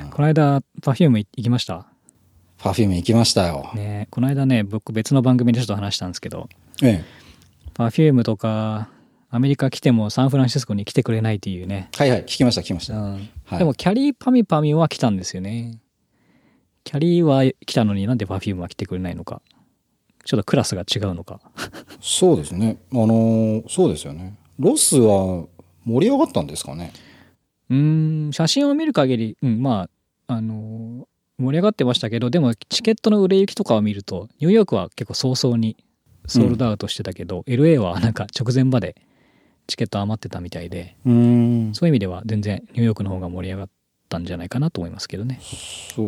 この間 Perfume 行きました。 Perfume 行きましたよ。 ね、この間ね、僕別の番組でちょっと話したんですけど、 ええ、 Perfume とかアメリカ来てもサンフランシスコに来てくれないっていうね。 はいはい、聞きました。 はい、でもキャリーパミュパミュは来たんですよね。キャリーは来たのになんで Perfume は来てくれないのか。ちょっとクラスが違うのか。 そうですね。そうですよね。ロスは盛り上がったんですかね。 写真を見る限り、まあ盛り上がってましたけど、でもチケットの売れ行きとかを見るとニューヨークは結構早々にソールドアウトしてたけど、LA はなんか直前までチケット余ってたみたいで、そういう意味では全然ニューヨークの方が盛り上がったんじゃないかなと思いますけどね。 そう、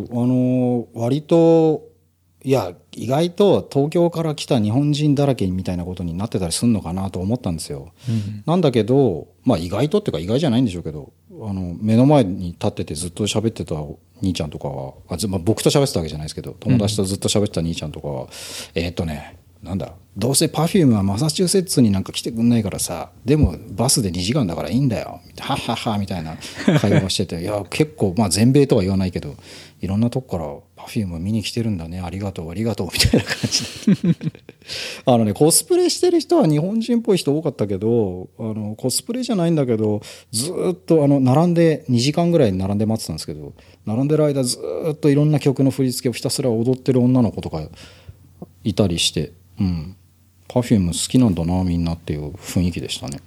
割といや意外と東京から来た日本人だらけみたいなことになってたりするのかなと思ったんですよ。なんだけど、まあ意外とっていうか意外じゃないんでしょうけど、目の前に立っててずっと喋ってた兄ちゃんとかは、僕と喋ってたわけじゃないですけど、友達とずっと喋ってた兄ちゃんとかは、なんだ、どうせ Perfume はマサチューセッツになんか来てくんないからさ、でもバスで2時間だからいいんだよ、はっはっはみたいな会話をしてていや結構、まあ全米とは言わないけどいろんなとこから Perfume 見に来てるんだね、ありがとうありがとうみたいな感じでコスプレしてる人は日本人っぽい人多かったけど、コスプレじゃないんだけどずっと並んで2時間ぐらい並んで待ってたんですけど、並んでる間ずっといろんな曲の振り付けをひたすら踊ってる女の子とかいたりして、Perfume 好きなんだなみんなっていう雰囲気でしたね。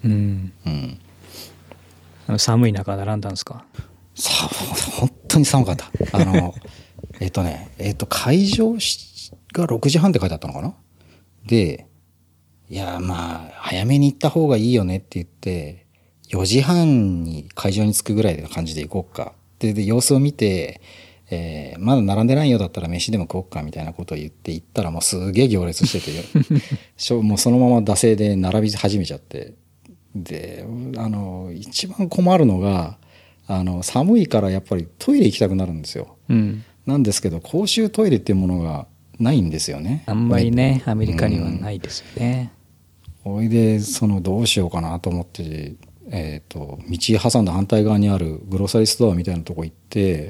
寒い中並んだんですか？ 本当に寒かった。会場が6時半って書いてあったのかな。で、いやまあ早めに行った方がいいよねって言って4時半に会場に着くぐらいの感じで行こうかで様子を見て、まだ並んでないようだったら飯でも食おうかみたいなことを言って行ったらもうすげえ行列しててもうそのまま惰性で並び始めちゃって、で一番困るのが寒いからやっぱりトイレ行きたくなるんですよ。なんですけど公衆トイレっていうものがないんですよね。 あんまりねアメリカにはないですよね。 おいでどうしようかなと思って、道挟んだ反対側にあるグローサリーストアみたいなとこ行って、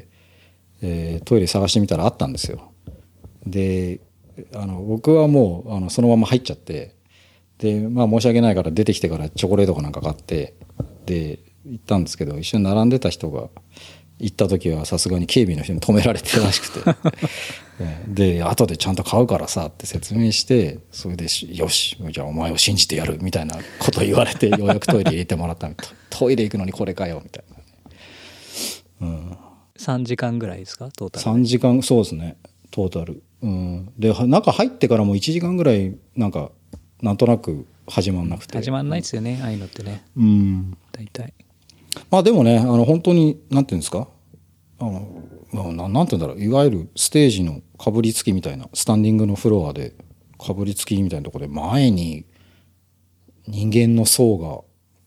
トイレ探してみたらあったんですよ。で僕はもうそのまま入っちゃって、でまあ申し訳ないから出てきてからチョコレートかなんか買ってで行ったんですけど、一緒に並んでた人が行った時はさすがに警備の人に止められてるらしくてで後でちゃんと買うからさって説明して、それでよしじゃあお前を信じてやるみたいなこと言われてようやくトイレ入れてもらったみたいなトイレ行くのにこれかよみたいな、 3時間ぐらいですかトータル？ 3時間、そうですねトータル、で中入ってからも1時間ぐらいなんとなく始まんなくて、 始まんないですよね、ああいうのってね。大体まあでもね本当になんていうんですか、なんていうんだろう、いわゆるステージのかぶりつきみたいな、スタンディングのフロアでかぶりつきみたいなところで前に人間の層が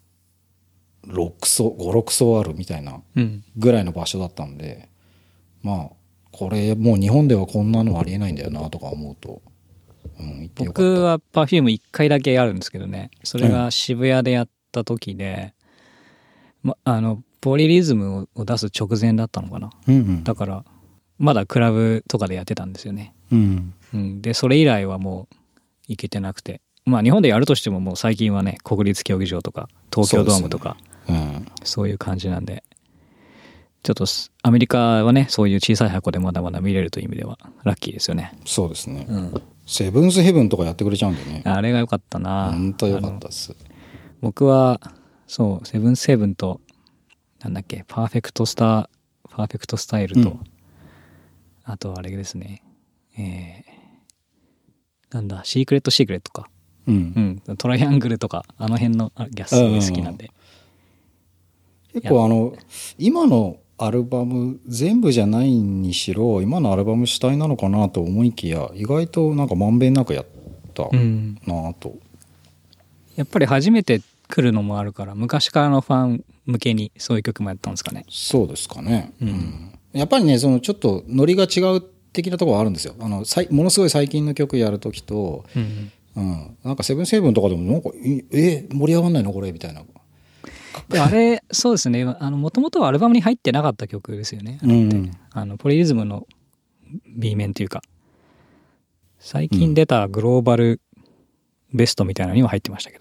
5、6層あるみたいなぐらいの場所だったんで、まあこれもう日本ではこんなのありえないんだよなとか思うと、行ってよかった。 僕は Perfume1 回だけあるんですけどね、それが渋谷でやった時で、ポリリズムを出す直前だったのかな、だからまだクラブとかでやってたんですよね。でそれ以来はもう行けてなくて、まあ日本でやるとしてももう最近はね国立競技場とか東京ドームとかそういう感じなんで、ちょっとアメリカはねそういう小さい箱でまだまだ見れるという意味ではラッキーですよね。 そうですね、セブンスヘブンとかやってくれちゃうんでね、 あれが良かったな。 本当良かったです。 僕はそうセブンスヘブンとなんだっけパーフェクトスタイルと、あとあれですね、なんだシークレットか、トライアングルとかあの辺のギャスすごい好きなんで、 結構今のアルバム全部じゃないにしろ今のアルバム主体なのかなと思いきや意外となんかまんべんなくやったなと、 やっぱり初めて来るのもあるから昔からのファン向けにそういう曲もやったんですかね。 そうですかね、やっぱりねちょっとノリが違う的なところはあるんですよ。ものすごい最近の曲やるときと、なんかセブンセブンとかでもなんか盛り上がんないのこれみたいなであれそうですね、もともとはアルバムに入ってなかった曲ですよね。ポリリズムの B 面というか最近出たグローバルベストみたいなのには入ってましたけど、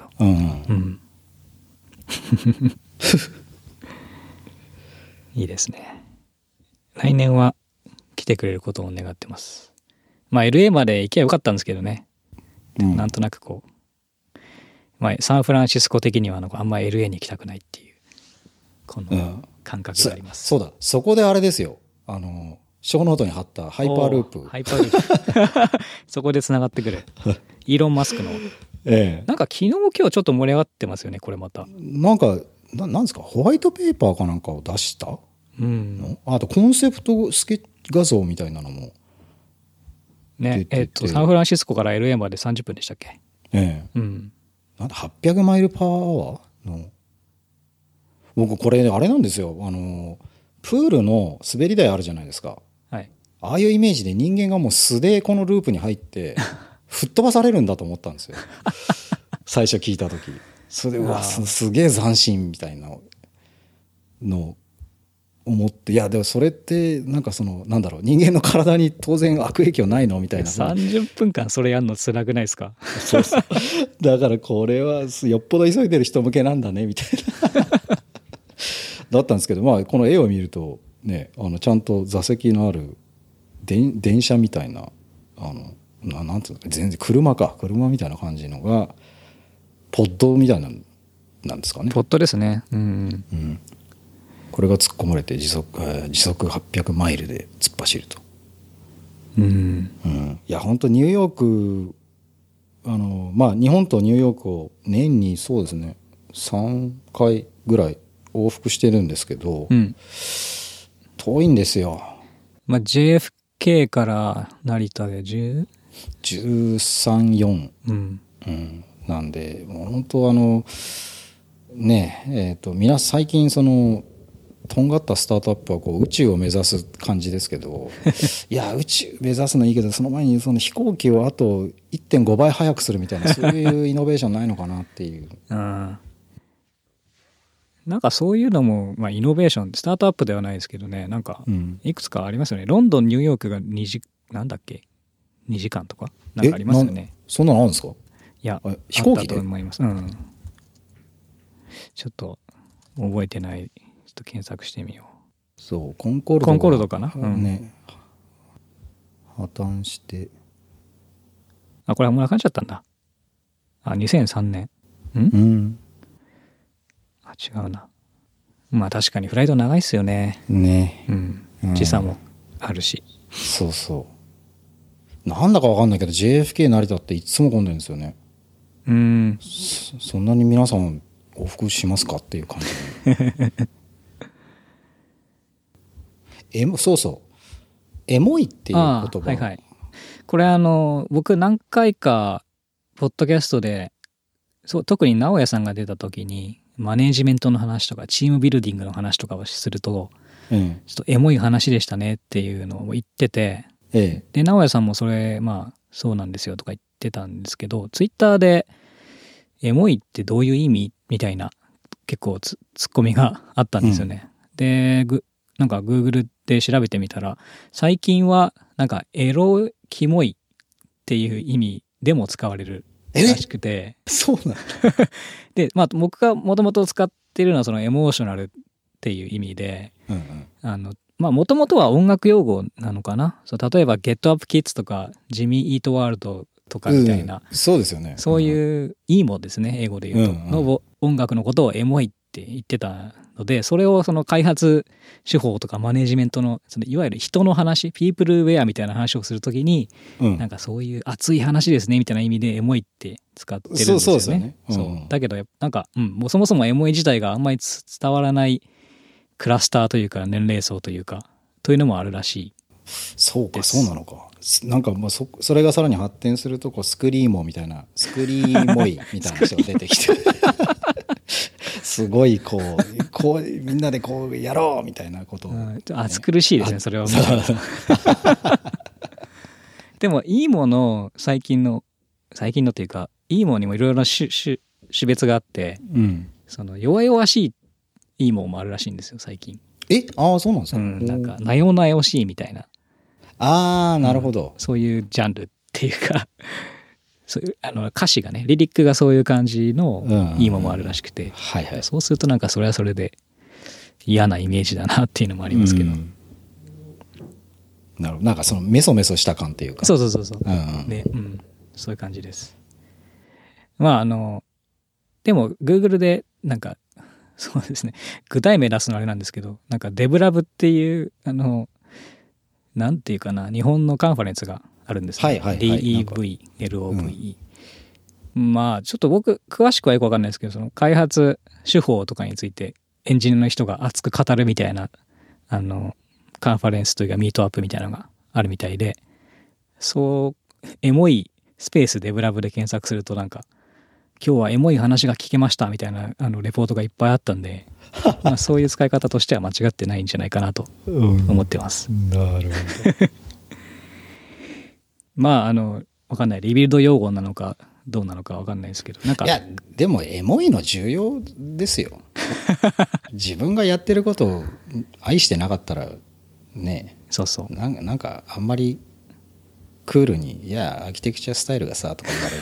いいですね。来年は来てくれることを願ってます。まあ LA まで行けばよかったんですけどね、なんとなくこう、まあ、サンフランシスコ的にはあんまり LA に行きたくないっていうこの感覚があります。 そうだ、そこであれですよ、小ノートに貼ったハイパーループ。 ハイパーループそこでつながってくるイーロン・マスクの、なんか昨日今日ちょっと盛り上がってますよね、これまた。 なんかなんですか、ホワイトペーパーかなんかを出した、あとコンセプトスケッチ画像みたいなのもね、サンフランシスコから LA まで30分でしたっけ。 なんだ800マイルパワーの、僕これあれなんですよ、プールの滑り台あるじゃないですか、ああいうイメージで人間がもう素でこのループに入って吹っ飛ばされるんだと思ったんですよ最初聞いた時。それでうわすげえ斬新みたいなの思って、いやでもそれってなんかなんだろう、人間の体に当然悪影響ないのみたいな。 30分間それやんの辛くないですか。 そうそうだからこれはよっぽど急いでる人向けなんだねみたいなだったんですけど、まあこの絵を見るとね、ちゃんと座席のある電車みたいな、なんていうの、全然車みたいな感じのがポッドみたいなんですかね。 ポッドですね。 これが突っ込まれて時速800マイルで突っ走ると。いや本当ニューヨーク、まあ日本とニューヨークを年にそうですね3回ぐらい往復してるんですけど、遠いんですよ。 まあ JFK から成田で 13、4、なんでもう本当ね最近とんがったスタートアップはこう宇宙を目指す感じですけどいや宇宙目指すのいいけど、その前に飛行機をあと 1.5 倍速くするみたいな、そういうイノベーションないのかなっていうなんかそういうのも、まあ、イノベーションスタートアップではないですけどね、なんかいくつかありますよね。ロンドンニューヨークがなんだっけ2時間とかなんかありますよね。 そんなのあるんですか。 いや飛行機であったと思います。ちょっと覚えてない。ちょっと検索してみよう。そうコンコルドかな、 ね、破綻して、 これはもうなくなっちゃったんだ。2003年違うな。まあ確かにフライト長いっすよね。時差もあるし。 そうそう。なんだかわかんないけど JFK 成田っていつも混んでるんですよね。そんなに皆さん往復しますかっていう感じそうそうエモいっていう言葉、 これ僕何回かポッドキャストで特に直哉さんが出た時にマネージメントの話とかチームビルディングの話とかをすると、ちょっとエモい話でしたねっていうのを言ってて、で直哉さんもそれまあそうなんですよとか言ってたんですけど、ツイッターでエモいってどういう意味みたいな結構ツッコミがあったんですよね。でなんか Google で調べてみたら最近はなんかエロキモいっていう意味でも使われるらしくて。 そうなんだで、まあ僕がもともと使ってるのはそのエモーショナルっていう意味で、まあもともとは音楽用語なのかな。例えばゲットアップキッズとかジミー・イートワールドとかみたいな、 そうですよね。 そういうイーモですね、英語で言うと、の音楽のことをエモいって言ってたので、それをその開発手法とかマネジメントのいわゆる人の話、ピープルウェアみたいな話をするときに、なんかそういう熱い話ですねみたいな意味でエモいって使ってるんですよね。 そうですよね。 だけどなんか、もうそもそもエモい自体があんまり伝わらないクラスターというか年齢層というかというのもあるらしい。 そうか、そうなのか。なんかもうそれがさらに発展するとスクリーモみたいな、スクリーモイみたいな人が出てきてすごいこうみんなでこうやろうみたいなことを、 暑苦しいですね、それはもうでもいいもの最近のっていうかいいものにもいろいろな種別があって、その弱々しいっいいもんもあるらしいんですよ最近。 ああそうなんですか。 なんかなよなよしいみたいな。 ああなるほど、 そういうジャンルっていうかそういう歌詞がね、リリックがそういう感じのいいものもあるらしくて、 はいはい、 そうするとなんかそれはそれで嫌なイメージだなっていうのもありますけど、 なるほど。なんかそのメソメソした感っていうか。 そうね、そういう感じです。まあでも Google でなんかそうですね、具体名出すのあれなんですけど、なんかデブラブっていうなんていうかな、日本のカンファレンスがあるんですね。DEVLOVE。まあちょっと僕詳しくはよく分かんないですけど、その開発手法とかについてエンジニアの人が熱く語るみたいなカンファレンスというかミートアップみたいなのがあるみたいで、そうエモいスペースデブラブで検索するとなんか今日はエモい話が聞けましたみたいなレポートがいっぱいあったんでまあそういう使い方としては間違ってないんじゃないかなと思ってます。 なるほどまあ分かんない、リビルド用語なのかどうなのか分かんないですけど、なんかいやでもエモいの重要ですよ自分がやってることを愛してなかったらね、 そうなんかあんまりクールにいやアーキテクチャスタイルがさとか言われる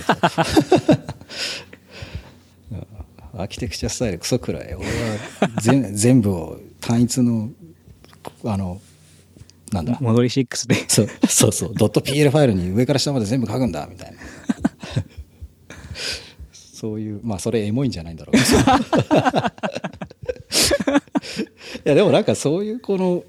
とアーキテクチャスタイルクソくらい、俺は全部を単一のなんだモドリ6でそうドット PL ファイルに上から下まで全部書くんだみたいなそういう、まあそれエモいんじゃないんだろういやでもなんかそういうこの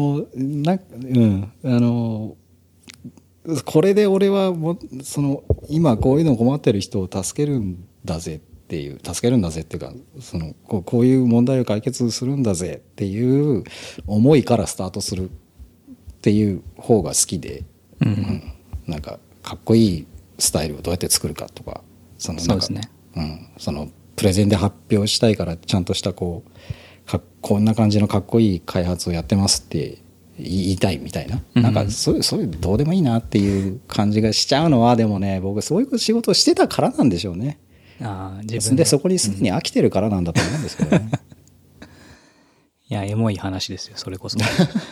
これで俺はその今こういうの困ってる人を助けるんだぜっていうかそのこういう問題を解決するんだぜっていう思いからスタートするっていう方が好きで、なんかかっこいいスタイルをどうやって作るかとかそうですね、そのプレゼンで発表したいからちゃんとしたこんな感じのかっこいい開発をやってますって言いたいみたいな、なんかそういうどうでもいいなっていう感じがしちゃうのは、でもね僕そういう仕事をしてたからなんでしょうね。自分でそこにすでに飽きてるからなんだと思うんですけどね、 いやエモい話ですよそれこそ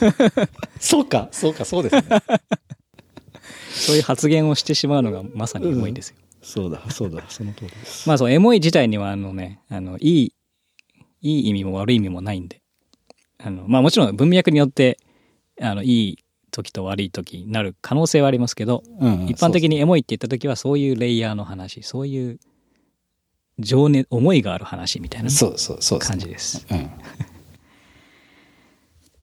そうですねそういう発言をしてしまうのがまさにエモいですよ、 そうだその通りです。 まあそうエモい自体にはいい意味も悪い意味もないんで、まあもちろん文脈によっていい時と悪い時になる可能性はありますけど、一般的にエモいって言った時はそういうレイヤーの話、そういう思いがある話みたいな感じです。